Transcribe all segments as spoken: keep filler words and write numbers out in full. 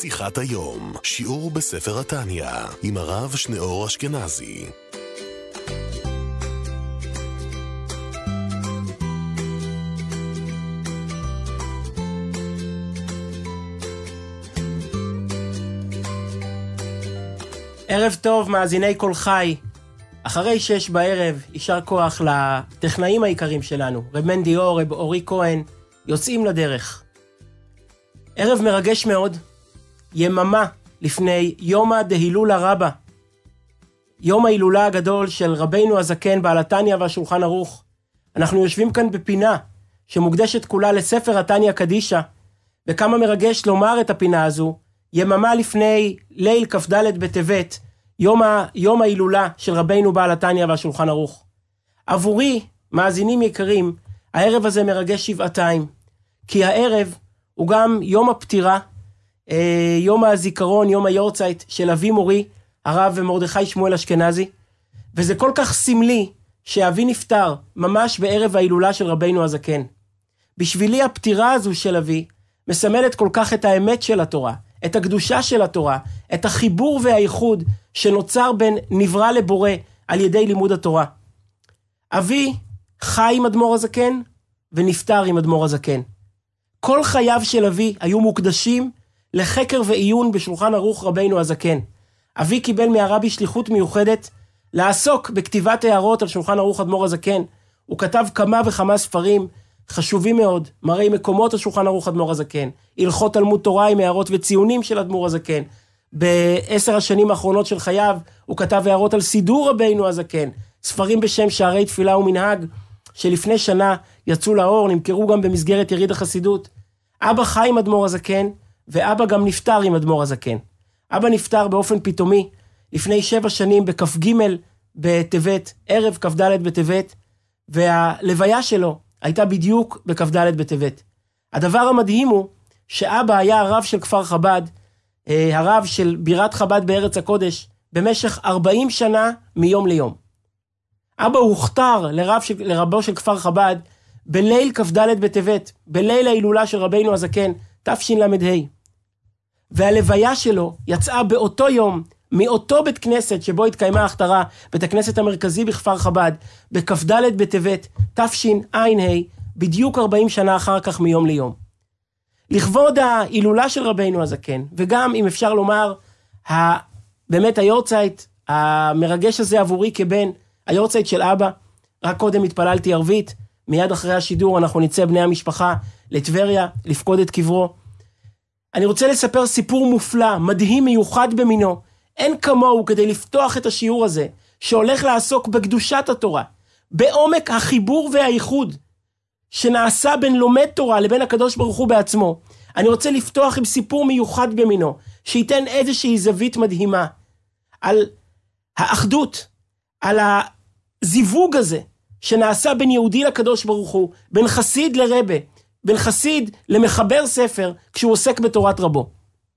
שיחת היום, שיעור בספר התניא, עם הרב שניאור אשכנזי. ערב טוב, מאזיני כל חי. אחרי שש בערב, יישר כוח לטכנאים העיקרים שלנו, רב מנדי אור, רב אורי כהן, יוצאים לדרך. ערב מרגש מאוד, יממה לפני יומא דהילולא רבה, יום ההילולה הגדול של רבינו הזקן בעל התניא והשולחן ערוך. אנחנו יושבים כאן בפינה שמוקדשת כולה לספר התניא קדישא, וכמה מרגש לומר את הפינה הזו, יממה לפני ליל כ"ד בטבת, יום, ה, יום ההילולה של רבינו בעל התניא והשולחן ערוך. עבורי, מאזינים יקרים, הערב הזה מרגש שבעתיים, כי הערב הוא גם יום הפטירה, אה, יום הזיכרון, יום היורצייט של אבי מורי, הרב מרדכי שמואל אשכנזי, וזה כל כך סמלי שאבי נפטר ממש בערב ההילולה של רבינו הזקן. בשבילי הפטירה הזו של אבי מסמלת כל כך את האמת של התורה, את הקדושה של התורה, את החיבור והייחוד שנוצר בין נברא לבורא על ידי לימוד התורה. אבי חי עם אדמו"ר הזקן ונפטר עם אדמו"ר הזקן. כל חייו של אבי היו מוקדשים לחקר ועיון בשולחן ערוך רבינו הזקן. אבי קיבל מהרבי שליחות מיוחדת לעסוק בכתיבת הערות על שולחן ערוך אדמו"ר הזקן. הוא כתב כמה וכמה ספרים חשובים מאוד, מראי מקומות השולחן ערוך אדמו"ר הזקן, הלכות תלמוד תורה עם הערות וציונים של אדמו"ר הזקן. בעשר השנים האחרונות של חייו הוא כתב הערות על סידור רבינו הזקן, ספרים בשם שערי תפילה ומנהג, שלפני שנה יצאו לאור, נמכרו גם במסגרת יריד החסידות. אבא חי עם אדמו"ר הזקן, ואבא גם נפטר עם אדמו"ר הזקן. אבא נפטר באופן פתאומי, לפני שבע שנים בכ"ג בטבת, ערב כ"ד בטבת, והלוויה שלו הייתה בדיוק בכ"ד בטבת. הדבר המדהים הוא שאבא היה הרב של כפר חב"ד, הרב של בירת חב"ד בארץ הקודש, במשך ארבעים שנה מיום ליום. אבא הוכתר לרב של, לרבו של כפר חב"ד בליל כ"ד בטבת, בליל ההילולה של רבינו הזקן, תשל"ה. והלוויה שלו יצאה באותו יום, מאותו בית כנסת שבו התקיימה ההכתרה, בית הכנסת המרכזי בכפר חב"ד, בכ"ד בטבת, תשע"ה, בדיוק ארבעים שנה אחר כך מיום ליום. לכבוד ההילולה של רבינו הזקן, וגם אם אפשר לומר, ה... באמת היורצייט המרגש הזה עבורי כבן, היורצייט של אבא, רק קודם התפללתי ערבית, מיד אחרי השידור אנחנו נצא בני המשפחה לטבריה, לפקוד את קברו. אני רוצה לספר סיפור מופלא, מדהים, מיוחד במינו, אין כמוהו כדי לפתוח את השיעור הזה, שהולך לעסוק בקדושת התורה, בעומק החיבור והייחוד, שנעשה בין לומד תורה לבין הקדוש ברוך הוא בעצמו. אני רוצה לפתוח עם סיפור מיוחד במינו, שייתן איזושהי זווית מדהימה, על האחדות, על הזיווג הזה, שנעשה בין יהודי לקדוש ברוך הוא, בין חסיד לרבה, בין חסיד למחבר ספר, כשהוא עוסק בתורת רבו.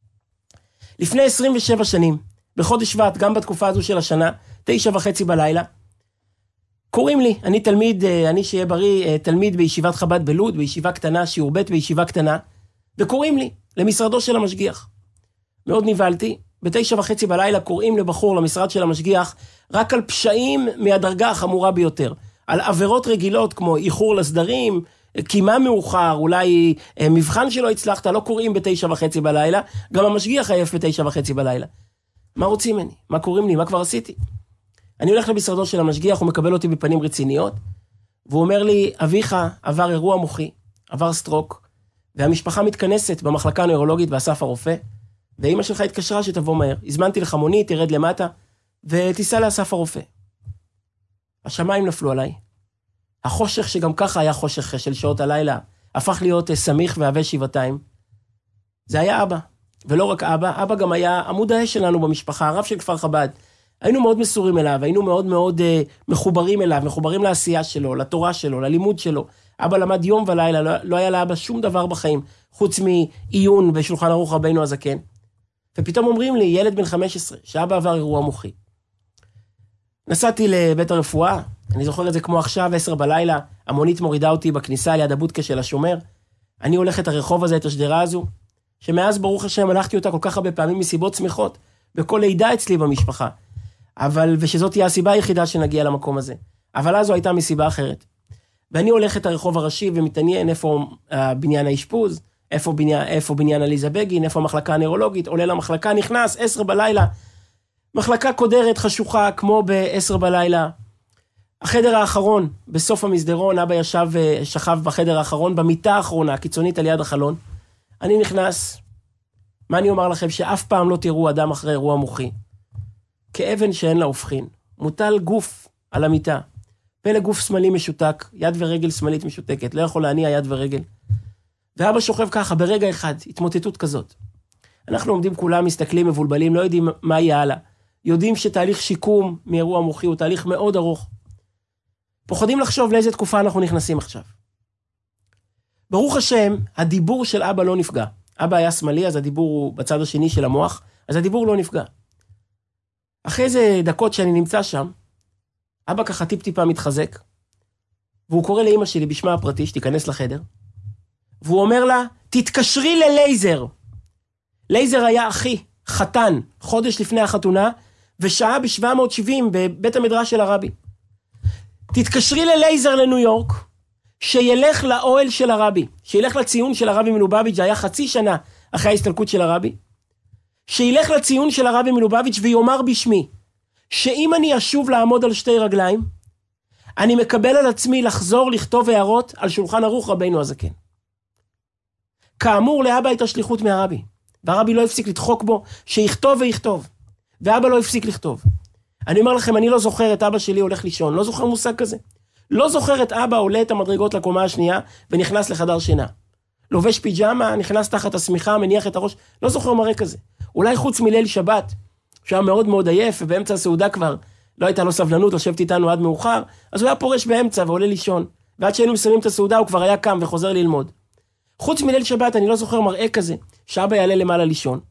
לפני עשרים ושבע שנים, בחודש שבט, גם בתקופה הזו של השנה, תשע וחצי בלילה, קוראים לי, אני תלמיד, אני שיהיה בריא, תלמיד בישיבת חב"ד בלוד, בישיבה קטנה, שיעור ב' בישיבה קטנה, וקוראים לי למשרדו של המשגיח. מאוד נבהלתי, בתשע וחצי בלילה קוראים לבחור למשרד של המשגיח, רק על פשעים מהדרגה החמורה ביותר, על עבירות רגילות כמו איחור לסדרים, קימה מאוחר, אולי מבחן שלא הצלחת, לא קוראים בתשע וחצי בלילה, גם המשגיח עייף בתשע וחצי בלילה. מה רוצים ממני? מה קוראים לי? מה כבר עשיתי? אני הולך למשרדו של המשגיח, הוא מקבל אותי בפנים רציניות, והוא אומר לי, אביך עבר אירוע מוחי, עבר סטרוק, והמשפחה מתכנסת במחלקה הנוירולוגית באסף הרופא, ואמא שלך התקשרה שתבוא מהר. הזמנתי לך מונית, תרד למטה, ותיסע לאסף הרופא. השמיים נפלו עליי. החושך שגם ככה היה חושך של שעות הלילה, הפך להיות סמיך ועבה שבעתיים. זה היה אבא, ולא רק אבא, אבא גם היה עמוד האש שלנו במשפחה, הרב של כפר חב"ד. היינו מאוד מסורים אליו, היינו מאוד מאוד uh, מחוברים אליו, מחוברים לעשייה שלו, לתורה שלו, ללימוד שלו. אבא למד יום ולילה, לא, לא היה לאבא שום דבר בחיים, חוץ מעיון בשולחן ערוך רבינו הזקן. ופתאום אומרים לי, ילד בן חמש עשרה, שאבא עבר אירוע מוחי. נסעתי לבית הרפואה, אני זוכר את זה כמו עכשיו, עשר בלילה, המונית מורידה אותי בכניסה ליד הבודקה של השומר, אני הולך את הרחוב הזה, את השדרה הזו, שמאז ברוך השם הלכתי אותה כל כך הרבה פעמים מסיבות שמחות, בכל לידה אצלי במשפחה, אבל, ושזאת תהיה הסיבה היחידה שנגיע למקום הזה. אבל אז זו הייתה מסיבה אחרת. ואני הולך את הרחוב הראשי ומתעניין איפה בניין האשפוז, איפה בניין, איפה בניין עליזה בגין, איפה המחלקה הנוירולוגית, עולה למחלקה, נכנס, עשר בלילה, מחלקה קודרת, חשוכה, כמו בעשר בלילה. החדר האחרון, בסוף המסדרון, אבא ישב ושכב בחדר האחרון, במיטה האחרונה, קיצונית על יד החלון. אני נכנס, מה אני אומר לכם, שאף פעם לא תראו אדם אחרי אירוע מוחי. כאבן שאין לה הופכין, מוטל גוף על המיטה, פלא גוף שמאלי משותק, יד ורגל שמאלית משותקת, לא יכול להניע יד ורגל. ואבא שוכב ככה, ברגע אחד, התמוטטות כזאת. אנחנו עומדים כולם, מסתכלים, מבולבלים, לא יודעים מה יהיה הלאה. יודעים שתהליך שיקום מאירוע מוחי הוא תהליך מאוד ארוך. פוחדים לחשוב לאיזה תקופה אנחנו נכנסים עכשיו. ברוך השם, הדיבור של אבא לא נפגע. אבא היה שמאלי, אז הדיבור הוא בצד השני של המוח, אז הדיבור לא נפגע. אחרי איזה דקות שאני נמצא שם, אבא ככה טיפ טיפה מתחזק, והוא קורא לאמא שלי בשמה הפרטי, שתיכנס לחדר, והוא אומר לה, תתקשרי ללייזר. לייזר היה אחי, חתן, חודש לפני החתונה, ושעה ב-שבע מאות שבעים בבית המדרש של הרבי. תתקשרי ללייזר לניו יורק, שילך לאוהל של הרבי, שילך לציון של הרבי מלובביץ', זה היה חצי שנה אחרי ההסתלקות של הרבי, שילך לציון של הרבי מלובביץ' ויאמר בשמי, שאם אני אשוב לעמוד על שתי רגליים, אני מקבל על עצמי לחזור לכתוב הערות על שולחן ערוך רבינו הזקן. כאמור, לאבא הייתה שליחות מהרבי, והרבי לא הפסיק לדחוק בו, שיכתוב ויכתוב, ואבא לא הפסיק לכתוב. אני אומר לכם, אני לא זוכר את אבא שלי הולך לישון, לא זוכר מושג כזה. לא זוכר את אבא עולה את המדרגות לקומה השנייה, ונכנס לחדר שינה. לובש פיג'מה, נכנס תחת השמיכה, מניח את הראש, לא זוכר מראה כזה. אולי חוץ מליל שבת, שהיה מאוד מאוד עייף, ובאמצע הסעודה כבר לא הייתה לו סבלנות, לשבת איתנו עד מאוחר, אז הוא היה פורש באמצע ועולה לישון, ועד שהיינו מסיימים את הסעודה הוא כבר היה קם וחוזר ללמוד. חוץ מליל שבת אני לא זוכר מראה כזה, שאבא יעלה למעלה לישון.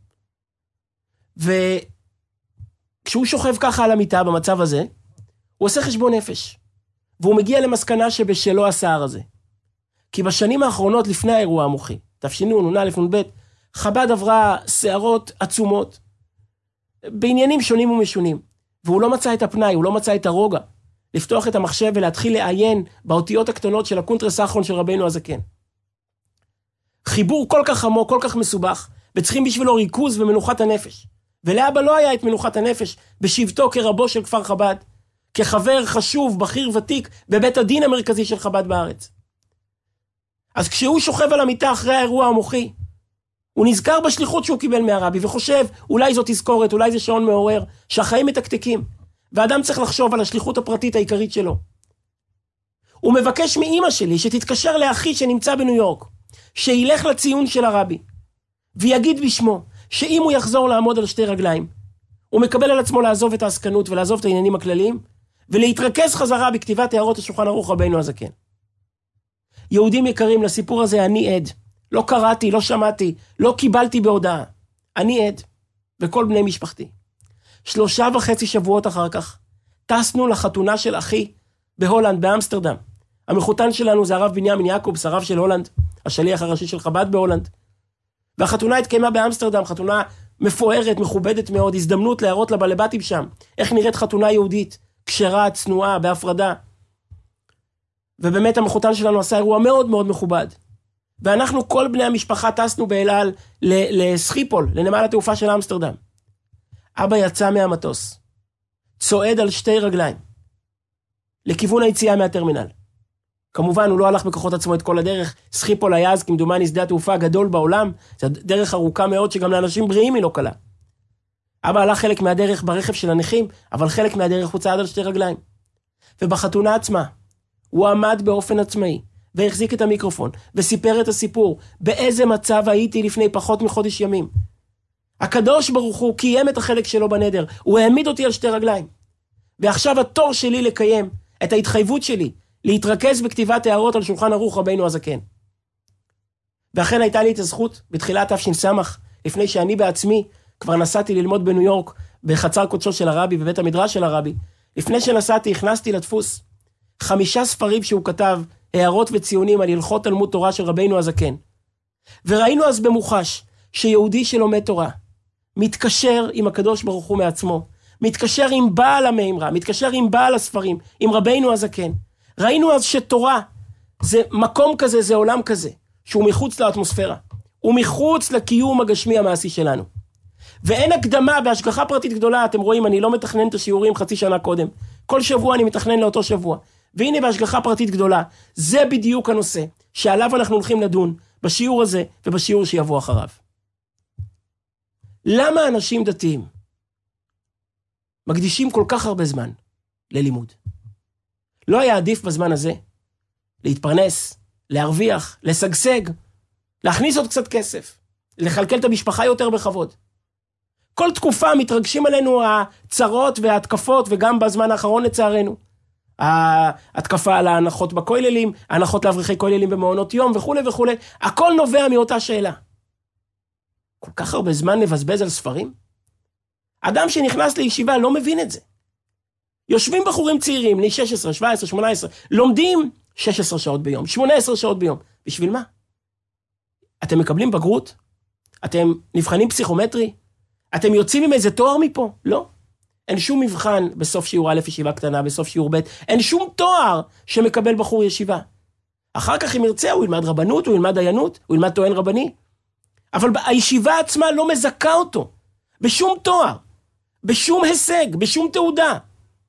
וכשהוא שוכב ככה על המיטה במצב הזה, הוא עושה חשבון נפש, והוא מגיע למסקנה שבשלו הסער הזה. כי בשנים האחרונות לפני האירוע המוחי, תפשינו, נונה, לפנות בית, חב"ד עברה שערות עצומות, בעניינים שונים ומשונים, והוא לא מצא את הפנאי, הוא לא מצא את הרוגע, לפתוח את המחשב ולהתחיל לעיין באותיות הקטנות של הקונטרס האחרון של רבינו הזקן. חיבור כל כך עמוק, כל כך מסובך, וצריכים בשבילו ריכוז ומנוחת הנפש. ולאבא לא היה את מנוחת הנפש בשבתו כרבו של כפר חב"ד, כחבר חשוב, בכיר ותיק, בבית הדין המרכזי של חב"ד בארץ. אז כשהוא שוכב על המיטה אחרי האירוע המוחי, הוא נזכר בשליחות שהוא קיבל מהרבי, וחושב, אולי זו תזכורת, אולי זה שעון מעורר, שהחיים מתקתקים, ואדם צריך לחשוב על השליחות הפרטית העיקרית שלו. הוא מבקש מאמא שלי שתתקשר לאחי שנמצא בניו יורק, שילך לציון של הרבי, ויגיד בשמו, שאם הוא יחזור לעמוד על שתי רגליים, הוא מקבל על עצמו לעזוב את העסקנות ולעזוב את העניינים הכלליים, ולהתרכז חזרה בכתיבת הערות השולחן ערוך רבינו הזקן. יהודים יקרים, לסיפור הזה אני עד. לא קראתי, לא שמעתי, לא קיבלתי בהודעה. אני עד, וכל בני משפחתי. שלושה וחצי שבועות אחר כך, טסנו לחתונה של אחי בהולנד, באמסטרדם. המחותן שלנו זה הרב בנימין יעקובס, הרב של הולנד, השליח הראשי של חב"ד בהולנד. והחתונה התקיימה באמסטרדם, חתונה מפוארת, מכובדת מאוד, הזדמנות להראות לבעלי-בתים שם, איך נראית חתונה יהודית, כשרה, צנועה, בהפרדה. ובאמת המחותן שלנו עשה אירוע מאוד מאוד מכובד. ואנחנו, כל בני המשפחה, טסנו באל על לסחיפול, לנמל התעופה של אמסטרדם. אבא יצא מהמטוס, צועד על שתי רגליים, לכיוון היציאה מהטרמינל. כמובן, הוא לא הלך בכוחות עצמו את כל הדרך, סחיפול היה אז, כמדומני, שדה התעופה הגדול בעולם, זו דרך ארוכה מאוד, שגם לאנשים בריאים היא לא קלה. אבא הלך חלק מהדרך ברכב של הנכים, אבל חלק מהדרך הוא צעד על שתי רגליים. ובחתונה עצמה, הוא עמד באופן עצמאי, והחזיק את המיקרופון, וסיפר את הסיפור, באיזה מצב הייתי לפני פחות מחודש ימים. הקדוש ברוך הוא קיים את החלק שלו בנדר, הוא העמיד אותי על שתי רגליים. ועכשיו התור שלי לקיים את ההתחייבות שלי, להתרכז בכתיבת הערות על שולחן ערוך רבינו הזקן. ואכן הייתה לי את הזכות, בתחילת תש"ס, לפני שאני בעצמי כבר נסעתי ללמוד בניו יורק, בחצר קודשו של הרבי, בבית המדרש של הרבי. לפני שנסעתי, הכנסתי לדפוס חמישה ספרים שהוא כתב, הערות וציונים על הלכות תלמוד תורה של רבינו הזקן. וראינו אז במוחש, שיהודי שלומד תורה, מתקשר עם הקדוש ברוך הוא מעצמו, מתקשר עם בעל המימרה, מתקשר עם בעל הספרים, עם רבינו הזקן. ראינו אז שתורה זה מקום כזה, זה עולם כזה, שהוא מחוץ לאטמוספירה, הוא מחוץ לקיום הגשמי המעשי שלנו. ואין הקדמה בהשגחה פרטית גדולה, אתם רואים, אני לא מתכנן את השיעורים חצי שנה קודם, כל שבוע אני מתכנן לאותו שבוע, והנה בהשגחה פרטית גדולה, זה בדיוק הנושא שעליו אנחנו הולכים לדון בשיעור הזה ובשיעור שיבוא אחריו. למה אנשים דתיים מקדישים כל כך הרבה זמן ללימוד? לא היה עדיף בזמן הזה להתפרנס, להרוויח, לשגשג, להכניס עוד קצת כסף, לחלקל את המשפחה יותר בכבוד? כל תקופה מתרגשים עלינו הצרות וההתקפות, וגם בזמן האחרון לצערנו, ההתקפה על ההנחות בכוללים, ההנחות לאברכי כוללים במעונות יום וכו' וכו'. הכל נובע מאותה שאלה. כל כך הרבה זמן נבזבז על ספרים? אדם שנכנס לישיבה לא מבין את זה. יושבים בחורים צעירים, בני שש עשרה, שבע עשרה, שמונה עשרה, לומדים שש עשרה שעות ביום, שמונה עשרה שעות ביום. בשביל מה? אתם מקבלים בגרות? אתם נבחנים פסיכומטרי? אתם יוצאים עם איזה תואר מפה? לא. אין שום מבחן בסוף שיעור א' ישיבה קטנה, בסוף שיעור ב', אין שום תואר שמקבל בחור ישיבה. אחר כך אם ירצה, הוא ילמד רבנות, הוא ילמד דיינות, הוא ילמד טוען רבני. אבל הישיבה עצמה לא מזכה אותו, בשום תואר, בשום הישג, בשום תעודה.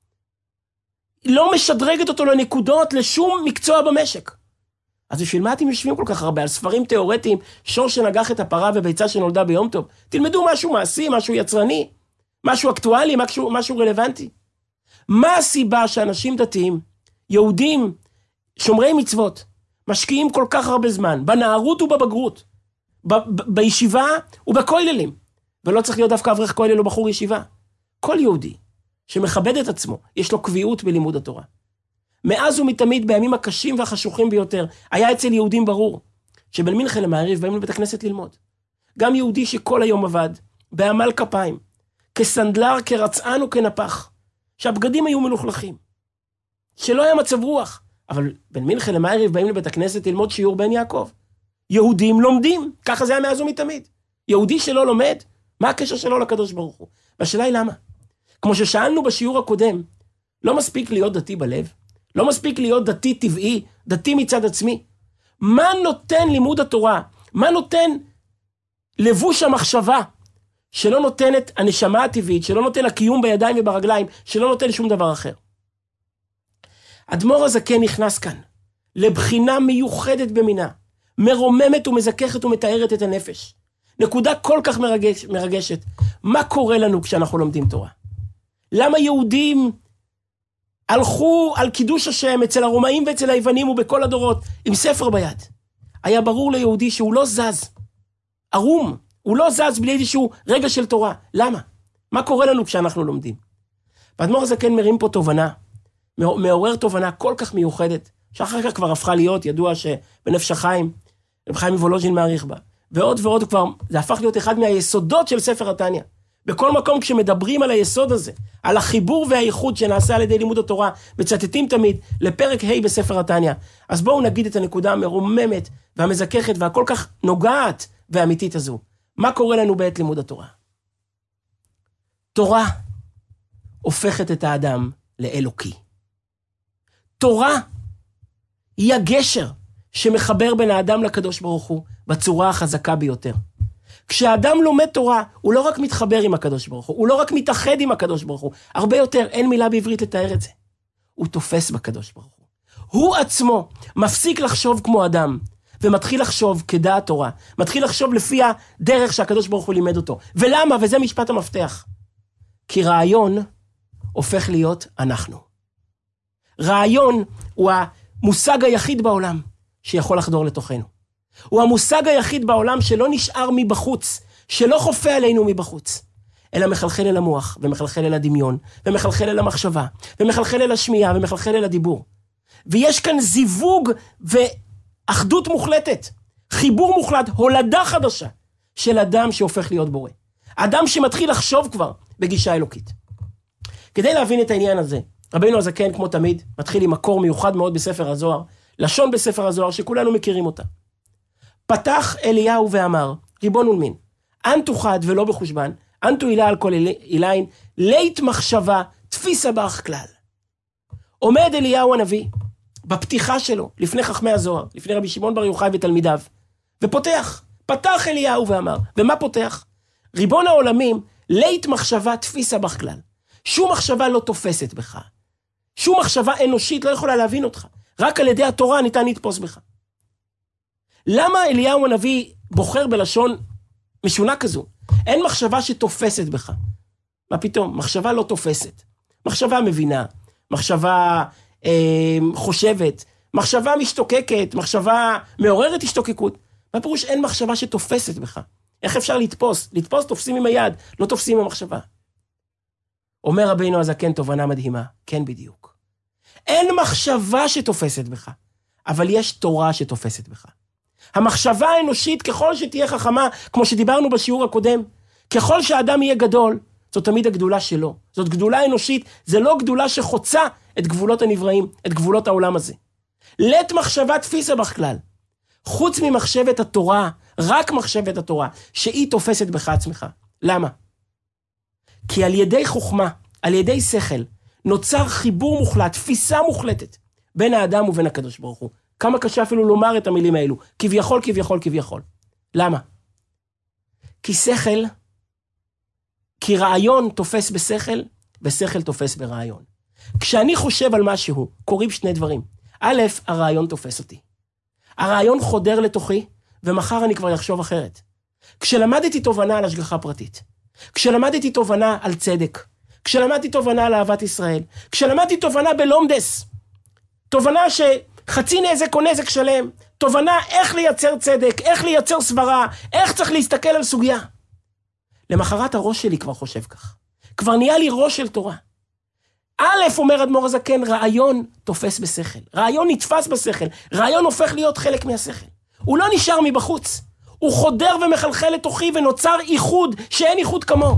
לא משדרגת אותו לנקודות, לשום מקצוע במשק. אז בשביל מה אתם יושבים כל כך הרבה על ספרים תיאורטיים, שור שנגח את הפרה וביצה שנולדה ביום טוב? תלמדו משהו מעשי, משהו יצרני, משהו אקטואלי, משהו, משהו רלוונטי. מה הסיבה שאנשים דתיים, יהודים, שומרי מצוות, משקיעים כל כך הרבה זמן, בנערות ובבגרות, ב- ב- בישיבה ובכוללים, ולא צריך להיות דווקא אברך כולל או בחור ישיבה? כל יהודי שמכבד את עצמו, יש לו קביעות בלימוד התורה. מאז ומתמיד בימים הקשים והחשוכים ביותר, היה אצל יהודים ברור, שבין מנחה למעריב באים לבית הכנסת ללמוד. גם יהודי שכל היום עבד, בעמל כפיים, כסנדלר, כרצען וכנפח, שהבגדים היו מלוכלכים, שלא היה מצב רוח, אבל בין מנחה למעריב באים לבית הכנסת ללמוד שיעור בן יעקב. יהודים לומדים, ככה זה היה מאז ומתמיד. יהודי שלא לומד, מה הקשר שלו לקדוש ברוך הוא? והשאלה היא למה? כמו ששאלנו בשיעור הקודם, לא מספיק להיות דתי בלב, לא מספיק להיות דתי טבעי, דתי מצד עצמי. מה נותן לימוד התורה? מה נותן לבוש המחשבה, שלא נותן את הנשמה הטבעית, שלא נותן הקיום בידיים וברגליים, שלא נותן שום דבר אחר? אדמו"ר הזקן נכנס כאן, לבחינה מיוחדת במינה, מרוממת ומזככת ומתארת את הנפש. נקודה כל כך מרגש, מרגשת. מה קורה לנו כשאנחנו לומדים תורה? למה יהודים הלכו על קידוש השם אצל הרומאים ואצל היוונים ובכל הדורות עם ספר ביד? היה ברור ליהודי שהוא לא זז, ערום, הוא לא זז בלי איזשהו רגע של תורה. למה? מה קורה לנו כשאנחנו לומדים? ואדמו"ר הזקן מרים פה תובנה, מעורר תובנה כל כך מיוחדת, שאחר כך כבר הפכה להיות ידוע שבנפש החיים, רב חיים מוולוז'ין מעריך בה, ועוד ועוד כבר, זה הפך להיות אחד מהיסודות של ספר התניא. בכל מקום כשמדברים על היסוד הזה, על החיבור והייחוד שנעשה על ידי לימוד התורה, מצטטים תמיד לפרק ה' בספר התניא. אז בואו נגיד את הנקודה המרוממת והמזככת והכל כך נוגעת ואמיתית הזו. מה קורה לנו בעת לימוד התורה? תורה הופכת את האדם לאלוקי. תורה היא הגשר שמחבר בין האדם לקדוש ברוך הוא בצורה החזקה ביותר. כשאדם לומד תורה, הוא לא רק מתחבר עם הקדוש ברוך הוא, הוא לא רק מתאחד עם הקדוש ברוך הוא, הרבה יותר, אין מילה בעברית לתאר את זה. הוא תופס בקדוש ברוך הוא. הוא עצמו מפסיק לחשוב כמו אדם, ומתחיל לחשוב כדעת תורה, מתחיל לחשוב לפי הדרך שהקדוש ברוך הוא לימד אותו. ולמה? וזה משפט המפתח. כי רעיון הופך להיות אנחנו. רעיון הוא המושג היחיד בעולם שיכול לחדור לתוכנו. הוא המושג היחיד בעולם שלא נשאר מבחוץ, שלא חופה עלינו מבחוץ, אלא מחלחל אל המוח, ומחלחל אל הדמיון, ומחלחל אל המחשבה, ומחלחל אל השמיעה, ומחלחל אל הדיבור. ויש כאן זיווג ואחדות מוחלטת, חיבור מוחלט, הולדה חדשה, של אדם שהופך להיות בורא. אדם שמתחיל לחשוב כבר בגישה אלוקית. כדי להבין את העניין הזה, רבינו הזקן, כמו תמיד, מתחיל עם מקור מיוחד מאוד בספר הזוהר, לשון בספר הזוהר שכולנו מכירים אותה. פתח אליהו ואמר, ריבון ולמין, אנטו חד ולא בחושבן, אנטו הילה על כל אילין, לית מחשבה, תפיסה באך כלל. עומד אליהו הנביא, בפתיחה שלו, לפני חכמי הזוהר, לפני רבי שמעון בר יוחאי ותלמידיו, ופותח, פתח אליהו ואמר, ומה פותח? ריבון העולמים, לית מחשבה, תפיסה באך כלל. שום מחשבה לא תופסת בך. שום מחשבה אנושית לא יכולה להבין אותך. רק על ידי התורה ניתן לתפוס בך. למה אליהו הנביא בוחר בלשון משונה כזו? אין מחשבה שתופסת בך. מה פתאום? מחשבה לא תופסת. מחשבה מבינה, מחשבה אה, חושבת, מחשבה משתוקקת, מחשבה מעוררת השתוקקות. מה פירוש? אין מחשבה שתופסת בך. איך אפשר לתפוס? לתפוס תופסים עם היד, לא תופסים עם המחשבה. אומר רבינו הזקן תובנה מדהימה, כן בדיוק. אין מחשבה שתופסת בך, אבל יש תורה שתופסת בך. המחשבה האנושית, ככל שתהיה חכמה, כמו שדיברנו בשיעור הקודם, ככל שהאדם יהיה גדול, זאת תמיד הגדולה שלו. זאת גדולה אנושית, זה לא גדולה שחוצה את גבולות הנבראים, את גבולות העולם הזה. לית מחשבה תפיסה בכלל. חוץ ממחשבת התורה, רק מחשבת התורה, שהיא תופסת בך עצמך. למה? כי על ידי חוכמה, על ידי שכל, נוצר חיבור מוחלט, תפיסה מוחלטת, בין האדם ובין הקדוש ברוך הוא. כמה קשה אפילו לומר את המילים האלו, כביכול, כביכול, כביכול. למה? כי שכל, כי רעיון תופס בשכל, ושכל תופס ברעיון. כשאני חושב על משהו, קוראים שני דברים. א', הרעיון תופס אותי. הרעיון חודר לתוכי, ומחר אני כבר יחשוב אחרת. כשלמדתי תובנה על השגחה פרטית, כשלמדתי תובנה על צדק, כשלמדתי תובנה על אהבת ישראל, כשלמדתי תובנה בלומדס, תובנה שחצי נזק או נזק שלם, תובנה איך לייצר צדק, איך לייצר סברה, איך צריך להסתכל על סוגיה. למחרת הראש שלי כבר חושב כך. כבר נהיה לי ראש של תורה. א', אומר אדמו"ר הזקן, רעיון תופס בשכל. רעיון נתפס בשכל. רעיון הופך להיות חלק מהשכל. הוא לא נשאר מבחוץ. הוא חודר ומחלחל לתוכי ונוצר איחוד שאין איחוד כמוהו.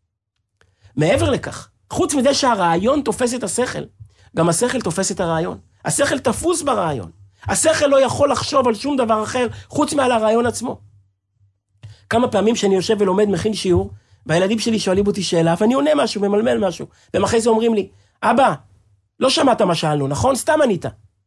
מעבר לכך, חוץ מזה שהרעיון תופס את השכל, גם השכל תופס את הרעיון. השכל תפוס ברעיון. השכל לא יכול לחשוב על שום דבר אחר חוץ מעל הרעיון עצמו. כמה פעמים שאני יושב ולומד מכין שיעור, והילדים שלי שואלים אותי שאלה, ואני עונה משהו, ממלמל משהו, ומחרי זה אומרים לי, אבא, לא שמעת מה שאלנו, נכון? סתם ענית.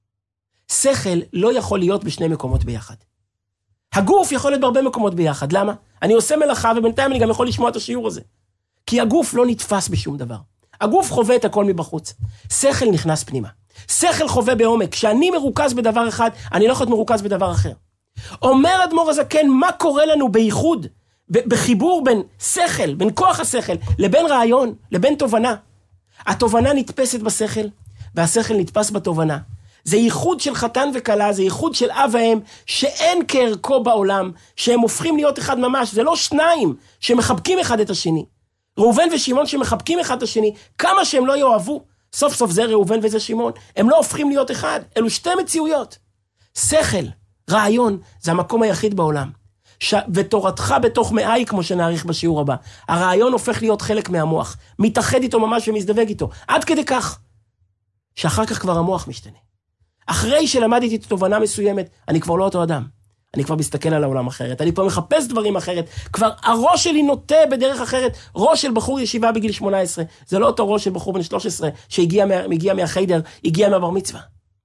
שכל לא יכול להיות בשני מקומות ביחד. הגוף יכול להיות בהרבה מקומות ביחד, למה? אני עושה מלאכה, ובינתיים אני גם יכול לשמוע את השיעור הזה. כי הגוף לא נתפס בשום דבר. הגוף חווה את הכל מבחוץ. שכל נכנס פנימה. שכל חווה בעומק. כשאני מרוכז בדבר אחד, אני לא יכול להיות מרוכז בדבר אחר. אומר אדמו"ר הזקן, מה קורה לנו בייחוד, בחיבור בין שכל, בין כוח השכל, לבין רעיון, לבין תובנה. התובנה נתפסת בשכל, והשכל נתפס בתובנה. זה ייחוד של חתן וקלה, זה ייחוד של אב ואם, שאין כערכו בעולם, שהם הופכים להיות אחד ממש. זה לא שניים שמחבקים אחד את השני. ראובן ושמעון שמחבקים אחד את השני, כמה שהם לא יאהבו, סוף סוף זה ראובן וזה שמעון, הם לא הופכים להיות אחד, אלו שתי מציאויות. שכל, רעיון, זה המקום היחיד בעולם. ש... ותורתך בתוך מאי, כמו שנעריך בשיעור הבא. הרעיון הופך להיות חלק מהמוח, מתאחד איתו ממש ומזדווג איתו, עד כדי כך, שאחר כך כבר המוח משתנה. אחרי שלמדתי את תובנה מסוימת, אני כבר לא אותו אדם. אני כבר מסתכל על העולם אחרת, אני כבר מחפש דברים אחרת, כבר הראש שלי נוטה בדרך אחרת, ראש של בחור ישיבה בגיל שמונה עשרה, זה לא אותו ראש של בחור בן שלוש עשרה, שהגיע מה, מגיע מהחיידר, הגיע מהבר מצווה.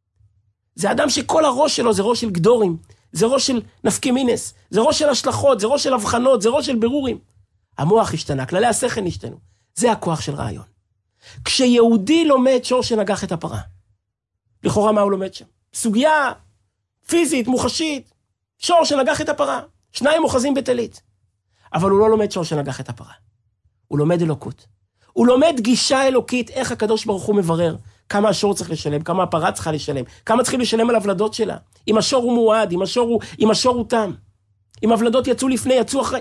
זה אדם שכל הראש שלו זה ראש של גדורים, זה ראש של נפקי מינס, זה ראש של השלכות, זה ראש של הבחנות, זה ראש של ברורים. המוח השתנה, כללי השכל נשתנו. זה הכוח של רעיון. כשיהודי לומד שור שנגח את הפרה, לכאורה מה הוא לומד שם? סוגיה פיזית, מוחשית, שור שנגח את הפרה, שניים מוחזים בטלית. אבל הוא לא לומד שור שנגח את הפרה. הוא לומד אלוקות. הוא לומד גישה אלוקית, איך הקדוש ברוך הוא מברר, כמה השור צריך לשלם, כמה הפרה צריכה לשלם, כמה צריכים לשלם על הוולדות שלה. אם השור הוא מועד, אם השור הוא, אם השור הוא תם, אם הוולדות יצאו לפני, יצאו אחרי.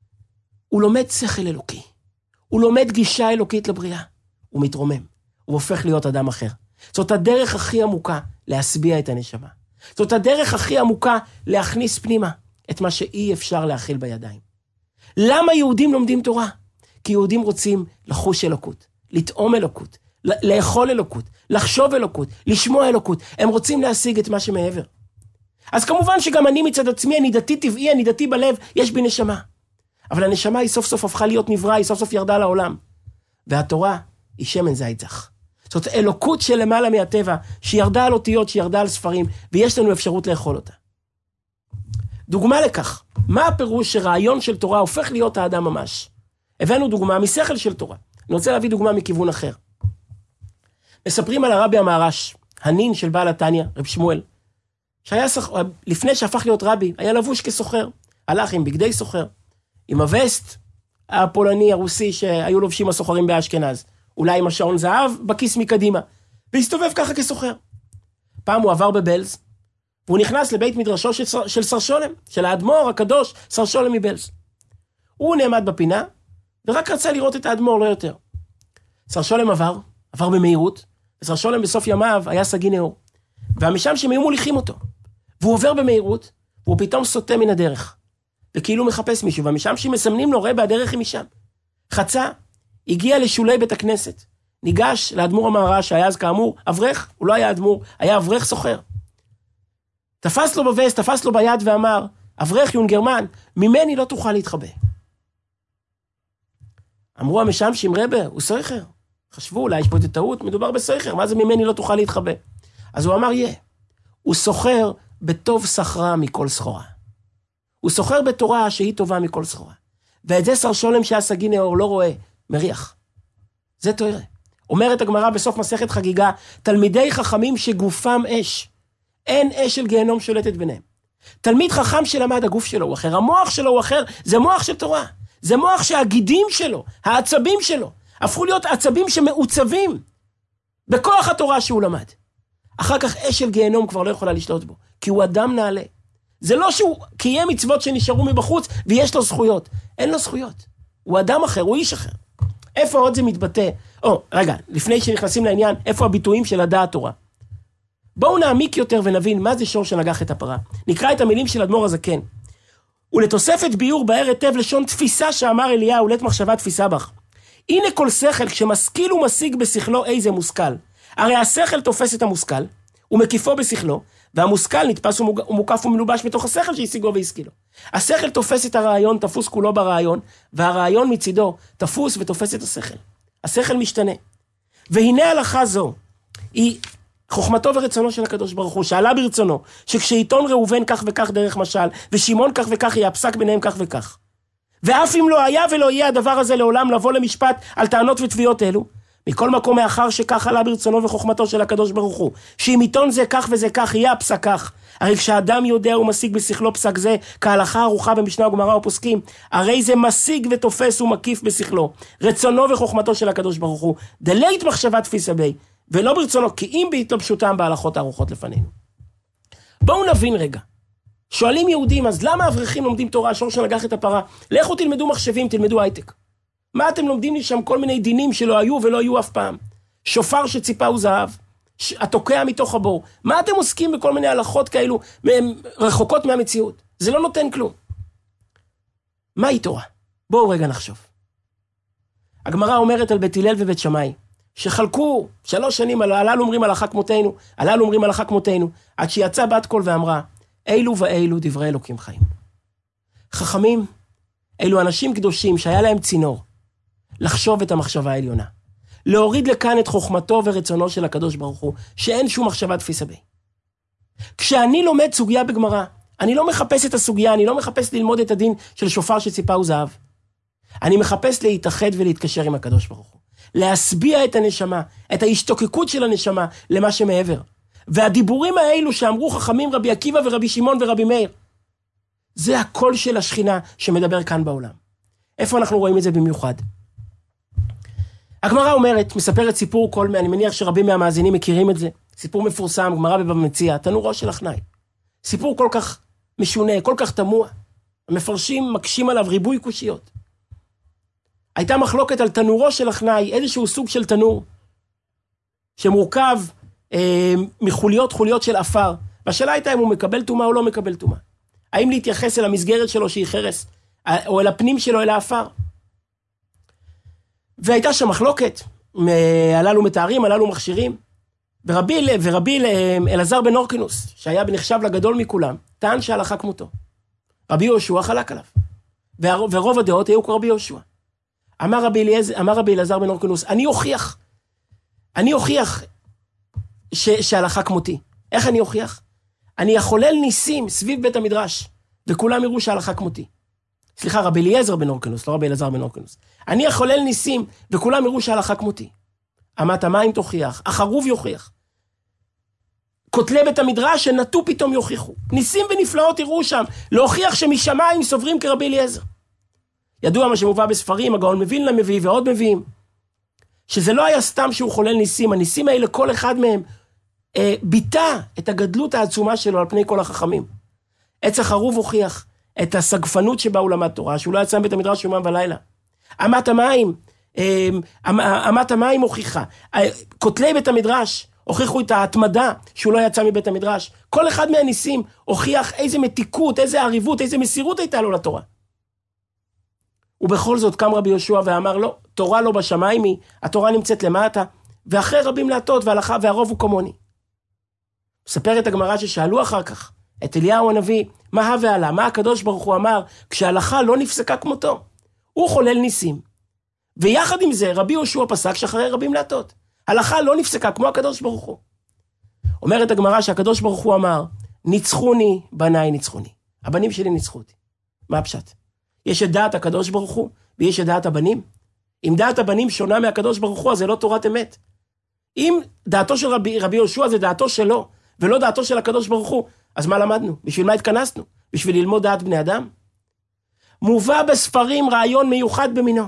הוא לומד שכל אלוקי. הוא לומד גישה אלוקית לבריאה. הוא מתרומם. הוא הופך להיות אדם אחר. זאת הדרך הכי עמוקה להסביע את הנשמה. זאת הדרך הכי עמוקה להכניס פנימה את מה שאי אפשר להכיל בידיים. למה יהודים לומדים תורה? כי יהודים רוצים לחוש אלוקות, לטעום אלוקות, לאכול אלוקות, לחשוב אלוקות, לשמוע אלוקות. הם רוצים להשיג את מה שמעבר. אז כמובן שגם אני מצד עצמי, אני דתי טבעי, אני דתי בלב, יש בי נשמה. אבל הנשמה היא סוף סוף הפכה להיות נברא, היא סוף סוף ירדה לעולם. והתורה היא שמן זית זך. זאת אלוקות של למעלה מהטבע, שירדה על אותיות, שירדה על ספרים, ויש לנו אפשרות לאכול אותה. דוגמה לכך, מה הפירוש שרעיון של תורה הופך להיות האדם ממש? הבאנו דוגמה משכל של תורה. אני רוצה להביא דוגמה מכיוון אחר. מספרים על הרבי המהר"ש, הנין של בעל התניא, רב שמואל, שהיה סח... לפני שהפך להיות רבי, היה לבוש כסוחר, הלך עם בגדי סוחר, עם הווסט הפולני הרוסי שהיו לובשים הסוחרים באשכנז, אולי עם השעון זהב בכיס מקדימה, והסתובב ככה כסוחר. פעם הוא עבר בבלז, והוא נכנס לבית מדרשו של, של שר שולם, של האדמו"ר הקדוש, שר שולם מבלז. הוא נעמד בפינה, ורק רצה לראות את האדמו"ר, לא יותר. שר שולם עבר, עבר במהירות, ושר שולם בסוף ימיו היה סגי נאור. והמשם שהם היו מוליכים אותו. והוא עובר במהירות, והוא פתאום סוטה מן הדרך. וכאילו מחפש מישהו, והמשם שמסמנים לו, ראה בדרך היא משם. חצה, הגיע לשולי בית הכנסת. ניגש לאדמו"ר המהר"ש, שהיה אז כאמור, אברך, הוא לא היה אדמו"ר, היה אברך סוחר. תפס לו בבס, תפס לו ביד ואמר, אברך יונגרמן, ממני לא תוכל להתחבא. אמרו המשמשים, רבה, הוא סוחר. חשבו, אולי יש פה את הטעות, מדובר בסוחר, מה זה ממני לא תוכל להתחבא? אז הוא אמר, יה, הוא סוחר בטוב שכרה מכל סחורה. הוא סוחר בתורה שהיא טובה מכל סחורה. ואת זה שר שולם שהיה סגי נאור לא רואה, מריח. זה תורה. אומרת הגמרא בסוף מסכת חגיגה, תלמידי חכמים שגופם אש. אין אש של גיהנום שולטת ביניהם. תלמיד חכם שלמד, הגוף שלו הוא אחר, המוח שלו הוא אחר, זה מוח של תורה. זה מוח שהגידים שלו, העצבים שלו, הפכו להיות עצבים שמעוצבים בכוח התורה שהוא למד. אחר כך אש של גיהנום כבר לא יכולה לשלוט בו, כי הוא אדם נעלה. זה לא שהוא קיים מצוות שנשארו מבחוץ ויש לו זכויות. אין לו זכויות. הוא אדם אחר, הוא איש אחר. איפה עוד זה מתבטא? או, רגע, לפני שנכנסים לעניין, איפה הביטויים של הדעת תורה? בואו נעמיק יותר ונבין מה זה שור שנגח את הפרה. נקרא את המילים של אדמו"ר הזקן. ולתוספת ביור באר היטב לשון תפיסה שאמר אליהו, לית מחשבה תפיסה בך. הנה כל שכל, כשמשכיל ומשיג בשכלו איזה מושכל. הרי השכל תופס את המושכל, ומקיפו בשכלו, והמושכל נתפס ומוקף ומלובש מתוך השכל שהשיגו והשכילו. השכל תופס את הרעיון, תפוס כולו ברעיון, והרעיון מצידו תפוס ותופס את השכל. השכל משתנה. והנה הלכה זו, היא חוכמתו ורצונו של הקדוש ברוך הוא, שעלה ברצונו, שכשעיתון ראובן כך וכך דרך משל, ושמעון כך וכך יהיה הפסק ביניהם כך וכך. ואף אם לא היה ולא יהיה הדבר הזה לעולם לבוא למשפט על טענות ותביעות אלו, מכל מקום מאחר שכך עלה ברצונו וחוכמתו של הקדוש ברוך הוא, שאם עיתון זה כך וזה כך יהיה הפסק כך, הרי כשאדם יודע ומשיג בשכלו פסק זה, כהלכה ערוכה במשנה וגמרא ופוסקים, הרי זה משיג ותופס ומקיף בשכלו, רצונו וחוכמתו של הקדוש ברוך הוא, דלית מחשבה תפיסה בי, ולא ברצונו, כי אם בהתלבשותם בהלכות הערוכות לפנינו. בואו נבין רגע. שואלים יהודים, אז למה אברכים לומדים תורה, שור שנגח את הפרה? לכו תלמדו מחשבים, תלמדו הייטק. מה אתם לומדים לי שם כל מיני דינים שלא היו ולא היו אף פעם? שופר שציפה הוא זהב, התוקע מתוך הבור. מה אתם עוסקים בכל מיני הלכות כאלו רחוקות מהמציאות? זה לא נותן כלום. מהי תורה? בואו רגע נחשוב. הגמרא אומרת על בית הלל ובית שמאי, שחלקו שלוש שנים, הללו אומרים הלכה כמותנו, הללו אומרים הלכה כמותנו, עד שיצא בת קול ואמרה, אילו ואילו דברי אלוקים חיים. חכמים, אלו אנשים קדושים שהיה להם צינור, לחשוב את המחשבה העליונה, להוריד לכאן את חוכמתו ורצונו של הקדוש ברוך הוא, שאין שום מחשבה תפיסה בי. כשאני לומד סוגיה בגמרא, אני לא מחפש את הסוגיה, אני לא מחפש ללמוד את הדין של שופר שציפה הוא זהב. אני מחפש להתאחד ולהתקשר עם הקדוש ברוך הוא. להסביע את הנשמה, את ההשתוקקות של הנשמה למה שמעבר. והדיבורים האלו שאמרו חכמים רבי עקיבא ורבי שמעון ורבי מאיר, זה הקול של השכינה שמדבר כאן בעולם. איפה אנחנו רואים את זה במיוחד? הגמרא אומרת, מספרת סיפור כל, אני מניח שרבים מהמאזינים מכירים את זה, סיפור מפורסם, גמרא בבבא מציעא, תנורו של אחנאי. סיפור כל כך משונה, כל כך תמוה. המפרשים מקשים עליו ריבוי קושיות. הייתה מחלוקת על תנורו של אחנאי, איזשהו סוג של תנור, שמורכב אה, מחוליות חוליות של אפר, והשאלה הייתה אם הוא מקבל תומה או לא מקבל תומה. האם להתייחס אל המסגרת שלו שהיא חרס, או אל הפנים שלו, אל האפר. והייתה שם מחלוקת, הללו מתארים, הללו מכשירים, ורבי, ורבי אלעזר בן הורקנוס, שהיה נחשב לגדול מכולם, טען שהלכה כמותו. רבי יהושע חלק עליו. ורוב הדעות היו כרבי יהושע. אמר רבי אליעזר, אמר רבי אלעזר בן הורקנוס, אני אוכיח, אני אוכיח ש, שהלכה כמותי. איך אני אוכיח? אני אחולל ניסים סביב בית המדרש, וכולם יראו שההלכה כמותי. סליחה, רבי אליעזר בן הורקנוס, לא רבי אלעזר בן הורקנוס. אני אחולל ניסים, וכולם יראו שההלכה כמותי. אמת המים תוכיח, החרוב יוכיח. כותלי בית המדרש שנטו פתאום יוכיחו. ניסים ונפלאות יראו שם, להוכיח שמשמיים סוברים כרבי אליעזר. ידוע מה שמובא בספרים, הגאון מווילנה מביא ועוד מביאים, שזה לא היה סתם שהוא חולל ניסים, הניסים האלה כל אחד מהם אה, ביטא את הגדלות העצומה שלו על פני כל החכמים. עץ החרוב הוכיח את הסגפנות שבה הוא למד תורה, שהוא לא יצא מבית המדרש יומם ולילה. אמת המים, אה, אמת המים הוכיחה, כותלי בית המדרש הוכיחו את ההתמדה שהוא לא יצא מבית המדרש. כל אחד מהניסים הוכיח איזה מתיקות, איזה עריבות, איזה מסירות הייתה לו לתורה. ובכל זאת קם רבי יהושע ואמר לו, תורה לא בשמיים היא, התורה נמצאת למטה, ואחרי רבים להטות והלכה והרוב הוא כמוני. מספרת הגמרא ששאלו אחר כך את אליהו הנביא, מה הווה עלה, מה הקדוש ברוך הוא אמר, כשהלכה לא נפסקה כמותו. הוא חולל ניסים. ויחד עם זה רבי יהושע פסק שאחרי רבים להטות. הלכה לא נפסקה כמו הקדוש ברוך הוא. אומרת הגמרא שהקדוש ברוך הוא אמר, ניצחוני, בניי ניצחוני. הבנים שלי ניצחו אותי. מה הפשט? יש את דעת הקדוש ברוך הוא, ויש את דעת הבנים. אם דעת הבנים שונה מהקדוש ברוך הוא, אז זה לא תורת אמת. אם דעתו של רבי, רבי יהושע זה דעתו שלו, ולא דעתו של הקדוש ברוך הוא, אז מה למדנו? בשביל מה התכנסנו? בשביל ללמוד דעת בני אדם? מובא בספרים רעיון מיוחד במינו.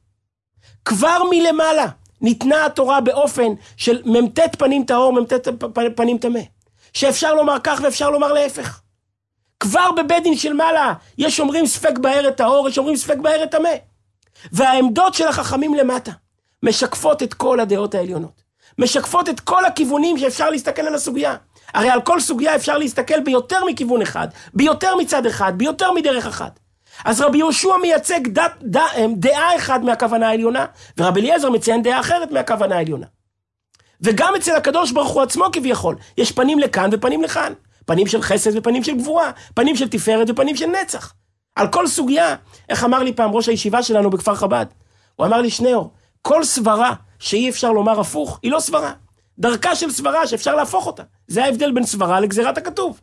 כבר מלמעלה ניתנה התורה באופן של ממתת פנים טהור, ממתת פנים טמא. שאפשר לומר כך ואפשר לומר להפך. כבר בבית דין של מעלה, יש אומרים ספק בער את האור, יש אומרים ספק בער את טמא. והעמדות של החכמים למטה, משקפות את כל הדעות העליונות. משקפות את כל הכיוונים שאפשר להסתכל על הסוגיה. הרי על כל סוגיה אפשר להסתכל ביותר מכיוון אחד, ביותר מצד אחד, ביותר מדרך אחת. אז רבי יהושע מייצג דת, ד, דעה אחד מהכוונה העליונה, ורבי אליעזר מציין דעה אחרת מהכוונה העליונה. וגם אצל הקדוש ברוך הוא עצמו כביכול, יש פנים לכאן ופנים לכאן. פנים של חסד ופנים של גבורה, פנים של תפארת ופנים של נצח. על כל סוגיה, איך אמר לי פעם ראש הישיבה שלנו בכפר חב"ד, הוא אמר לי שניאור, כל סברה שאי אפשר לומר הפוך, היא לא סברה. דרכה של סברה שאפשר להפוך אותה. זה ההבדל בין סברה לגזירת הכתוב.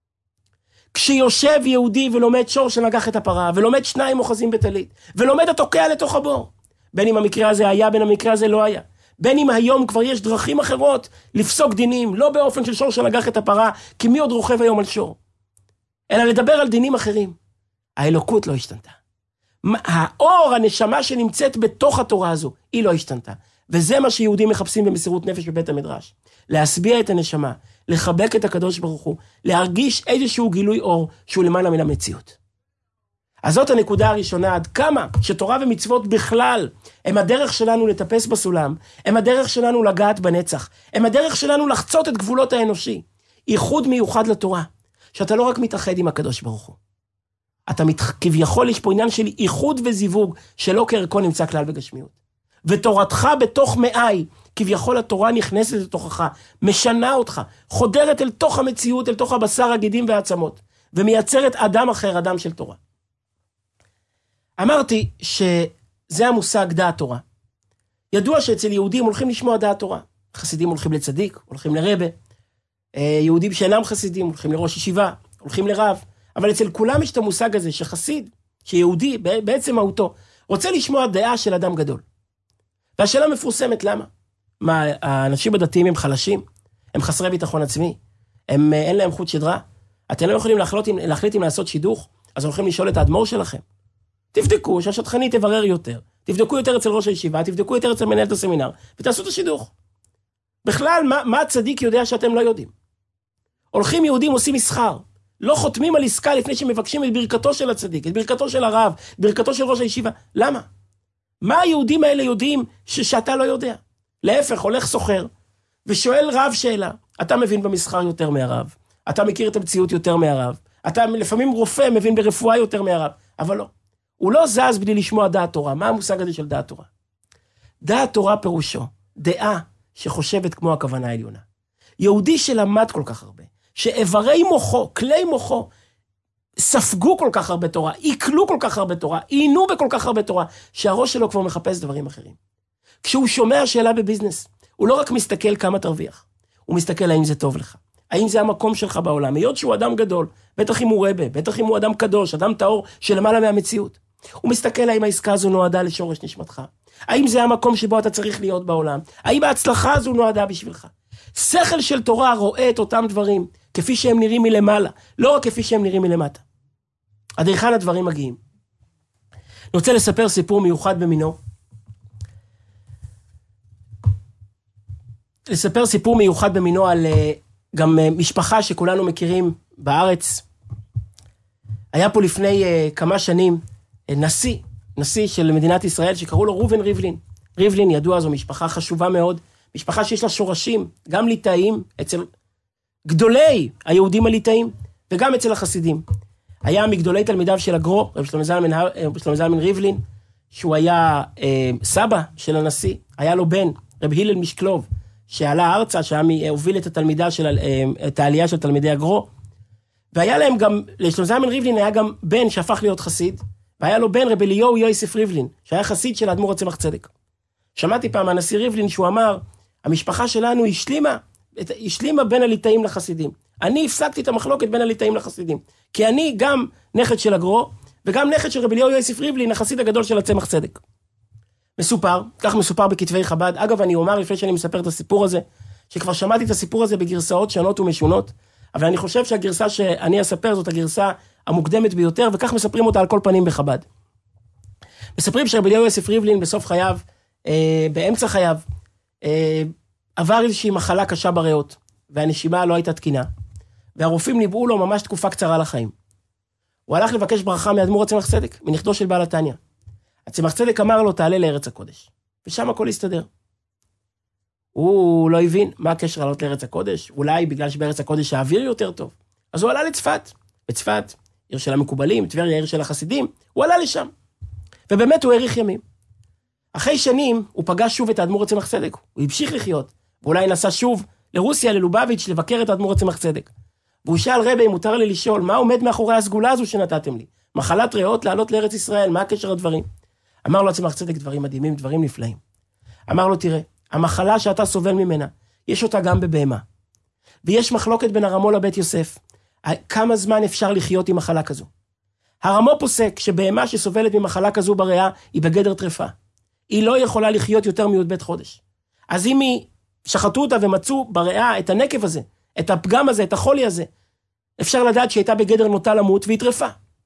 כשיושב יהודי ולומד שור שנגח את הפרה, ולומד שניים אוחזים בטלית, ולומד התוקע לתוך הבור, בין אם המקרה הזה היה, בין המקרה הזה לא היה. בין אם היום כבר יש דרכים אחרות לפסוק דינים, לא באופן של שור שנגח את הפרה, כי מי עוד רוכב היום על שור? אלא לדבר על דינים אחרים. האלוקות לא השתנתה. האור, הנשמה שנמצאת בתוך התורה הזו, היא לא השתנתה. וזה מה שיהודים מחפשים במסירות נפש בבית המדרש. להסביע את הנשמה, לחבק את הקדוש ברוך הוא, להרגיש איזשהו גילוי אור שהוא למעלה מן המציאות. אז זאת הנקודה הראשונה, עד כמה שתורה ומצוות בכלל הם הדרך שלנו לטפס בסולם, הם הדרך שלנו לגעת בנצח, הם הדרך שלנו לחצות את גבולות האנושי. ייחוד מיוחד לתורה, שאתה לא רק מתאחד עם הקדוש ברוך הוא. אתה מת... כביכול יש פה עניין של ייחוד וזיווג, שלא כערכו נמצא כלל בגשמיות. ותורתך בתוך מאי, כביכול התורה נכנסת לתוכך, משנה אותך, חודרת אל תוך המציאות, אל תוך הבשר, הגידים והעצמות, ומייצרת אדם אחר, אדם של תורה. אמרתי שזה המושג דעת תורה. ידוע שאצל יהודים הולכים לשמוע דעת תורה. חסידים הולכים לצדיק, הולכים לרבה. יהודים שאינם חסידים הולכים לראש ישיבה, הולכים לרב. אבל אצל כולם יש את המושג הזה שחסיד, שיהודי בעצם מהותו, רוצה לשמוע דעה של אדם גדול. והשאלה מפורסמת למה? מה, האנשים הדתיים הם חלשים? הם חסרי ביטחון עצמי? הם, אין להם חוט שדרה? אתם לא יכולים להחליט, להחליט אם לעשות שידוך? אז הולכים לשאול את האדמו"ר שלכם. תבדקו שהשטחנית תברר יותר, תבדקו יותר אצל ראש הישיבה, תבדקו יותר אצל מנהלת הסמינר, ותעשו את השידוך. בכלל, מה, מה הצדיק יודע שאתם לא יודעים? הולכים יהודים עושים מסחר, לא חותמים על עסקה לפני שמבקשים את ברכתו של הצדיק, את ברכתו של הרב, ברכתו של ראש הישיבה. למה? מה היהודים האלה יודעים ש- שאתה לא יודע? להפך, הולך סוחר, ושואל רב שאלה, אתה מבין במסחר יותר מהרב, אתה מכיר את המציאות יותר מהרב, אתה לפעמים רופא מבין ברפואה יותר מהרב, אבל לא. הוא לא זז בלי לשמוע דעת תורה. מה המושג הזה של דעת תורה? דעת תורה פירושו, דעה שחושבת כמו הכוונה העליונה. יהודי שלמד כל כך הרבה, שאיברי מוחו, כלי מוחו, ספגו כל כך הרבה תורה, עיכלו כל כך הרבה תורה, עינו בכל כך הרבה תורה, שהראש שלו כבר מחפש דברים אחרים. כשהוא שומע שאלה בביזנס, הוא לא רק מסתכל כמה תרוויח, הוא מסתכל האם זה טוב לך, האם זה המקום שלך בעולם, היות שהוא אדם גדול, בטח אם הוא רבה, בטח אם הוא אדם קדוש, אדם טהור שלמעלה מהמציאות. הוא מסתכל האם העסקה הזו נועדה לשורש נשמתך, האם זה המקום שבו אתה צריך להיות בעולם, האם ההצלחה הזו נועדה בשבילך. שכל של תורה רואה את אותם דברים, כפי שהם נראים מלמעלה, לא רק כפי שהם נראים מלמטה. עד היכן הדברים מגיעים. אני רוצה לספר סיפור מיוחד במינו. לספר סיפור מיוחד במינו על גם משפחה שכולנו מכירים בארץ. היה פה לפני כמה שנים נשיא, נשיא של מדינת ישראל שקראו לו ראובן ריבלין. ריבלין ידוע, זו משפחה חשובה מאוד, משפחה שיש לה שורשים, גם ליטאים, אצל גדולי היהודים הליטאים, וגם אצל החסידים. היה מגדולי תלמידיו של הגרו, רב שלמה זלמן ריבלין, שהוא היה אה, סבא של הנשיא, היה לו בן, רב הלל משקלוב, שעלה ארצה, שהוביל את התלמידה של, אה, את העלייה של תלמידי הגרו, והיה להם גם, לשלמה זלמן ריבלין היה גם בן שהפך להיות חסיד, והיה לו בן רב אליהו יוסף ריבלין, שהיה חסיד של האדמו"ר הצמח צדק. שמעתי פעם הנשיא ריבלין שהוא אמר, המשפחה שלנו השלימה, השלימה בין הליטאים לחסידים. אני הפסקתי את המחלוקת בין הליטאים לחסידים, כי אני גם נכד של הגרו, וגם נכד של רב אליהו יוסף ריבלין, החסיד הגדול של הצמח צדק. מסופר, כך מסופר בכתבי חב"ד. אגב, אני אומר לפני שאני מספר את הסיפור הזה, שכבר שמעתי את הסיפור הזה בגרסאות שונות ומשונות, אבל אני חושב שהגרסה שאני אספר זאת הגרסה המוקדמת ביותר, וכך מספרים אותה על כל פנים בחב"ד. מספרים שרב אליהו יוסף ריבלין בסוף חייו, אה, באמצע חייו, אה, עבר איזושהי מחלה קשה בריאות, והנשימה לא הייתה תקינה, והרופאים ניבאו לו ממש תקופה קצרה לחיים. הוא הלך לבקש ברכה מאדמו"ר הצמח צדק, מנכדו של בעל התניא. הצמח צדק אמר לו, תעלה לארץ הקודש, ושם הכל יסתדר. הוא לא הבין מה הקשר לעלות לארץ הקודש, אולי בגלל שבארץ הקודש האוויר יותר טוב. אז הוא עלה לצפת, בצפת, עיר של המקובלים, טבריה, עיר של החסידים, הוא עלה לשם. ובאמת הוא האריך ימים. אחרי שנים הוא פגש שוב את האדמו"ר הצמח צדק, הוא המשיך לחיות, ואולי נסע שוב לרוסיה, ללובביץ', לבקר את האדמו"ר הצמח צדק. והוא שאל, רבי, אם מותר לי לשאול, מה עומד מאחורי הסגולה הזו שנתתם לי? מחלת ריאות לעלות לארץ ישראל, מה הקשר הדברים? אמר לו הצמח צדק דברים מדהימים, דברים נפלאים. אמר לו, תראה, המחלה שאתה סובל ממנה, יש אותה גם בבהמה. ויש מחלוקת בין הרמו לבית יוסף, כמה זמן אפשר לחיות עם מחלה כזו. הרמו פוסק שבהמה שסובלת ממחלה כזו בריאה, היא בגדר טרפה. היא לא יכולה לחיות יותר מי"ב בית חודש. אז אם היא שחטו אותה ומצאו בריאה את הנקב הזה, את הפגם הזה, את החולי הזה, אפשר לדעת שהייתה בגדר נוטה למות והיא טרפה.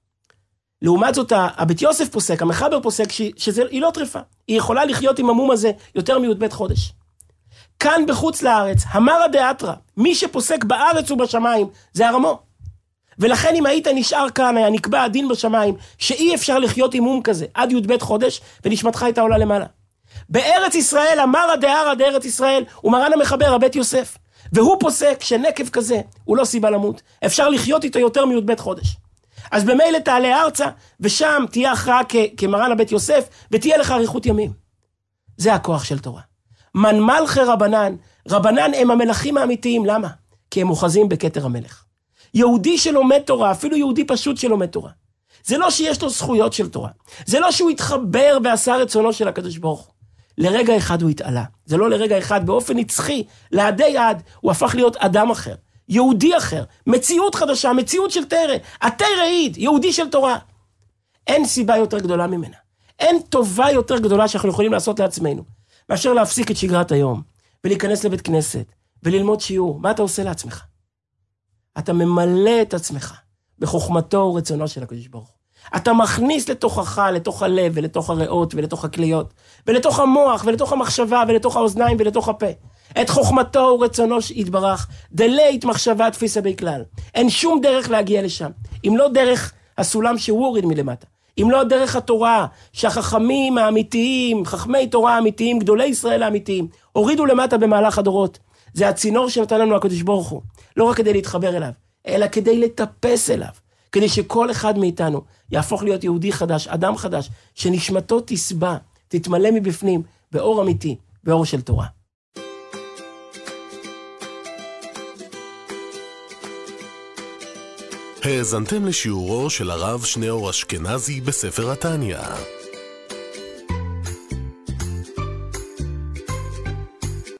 לעומת זאת, הבית יוסף פוסק, המחבר פוסק, שהיא לא טרפה. היא יכולה לחיות עם המום הזה יותר מי"ב בית חודש. כאן בחוץ לארץ, המרא דאתרא, מי שפוסק בארץ ובשמיים, זה הרמו. ולכן אם היית נשאר כאן, היה נקבע הדין בשמיים, שאי אפשר לחיות עם מום כזה, עד י"ב חודש, ונשמתך הייתה עולה למעלה. בארץ ישראל, המרא דארא דארץ ישראל, הוא מרן המחבר, הבית יוסף. והוא פוסק שנקב כזה, הוא לא סיבה למות, אפשר לחיות איתו יותר מי"ב חודש. אז במילא תעלה ארצה, ושם תהיה הכרעה כמרן הבית יוסף, ותהיה לך אריכות ימים. זה הכוח של תורה. מנמלכי רבנן, רבנן הם המלכים האמיתיים, למה? כי הם אוחזים בכתר המלך. יהודי שלומד תורה, אפילו יהודי פשוט שלומד תורה. זה לא שיש לו זכויות של תורה. זה לא שהוא התחבר ועשה רצונו של הקדוש ברוך הוא. לרגע אחד הוא התעלה. זה לא לרגע אחד, באופן נצחי, לעדי עד, הוא הפך להיות אדם אחר. יהודי אחר, מציאות חדשה, מציאות של תרא, התרא עיד, יהודי של תורה. אין סיבה יותר גדולה ממנה. אין טובה יותר גדולה שאנחנו יכולים לעשות לעצמנו, מאשר להפסיק את שגרת היום, ולהיכנס לבית כנסת, וללמוד שיעור. מה אתה עושה לעצמך? אתה ממלא את עצמך בחוכמתו ורצונו של הקדוש ברוך הוא. אתה מכניס לתוכך, לתוך הלב, ולתוך הריאות, ולתוך הכליות, ולתוך המוח, ולתוך המחשבה, ולתוך האוזניים, ולתוך הפה. את חוכמתו ורצונו יתברך, דלית מחשבה תפיסה בכלל. אין שום דרך להגיע לשם. אם לא דרך הסולם שהוא הוריד מלמטה. אם לא דרך התורה, שהחכמים האמיתיים, חכמי תורה האמיתיים, גדולי ישראל האמיתיים, הורידו למטה במהלך הדורות. זה הצינור שנתן לנו הקדוש ברוך הוא. לא רק כדי להתחבר אליו, אלא כדי לטפס אליו. כדי שכל אחד מאיתנו יהפוך להיות יהודי חדש, אדם חדש, שנשמתו תסבע, תתמלא מבפנים, באור אמיתי, באור של תורה. האזנתם לשיעורו של הרב שניאור אשכנזי בספר התניא.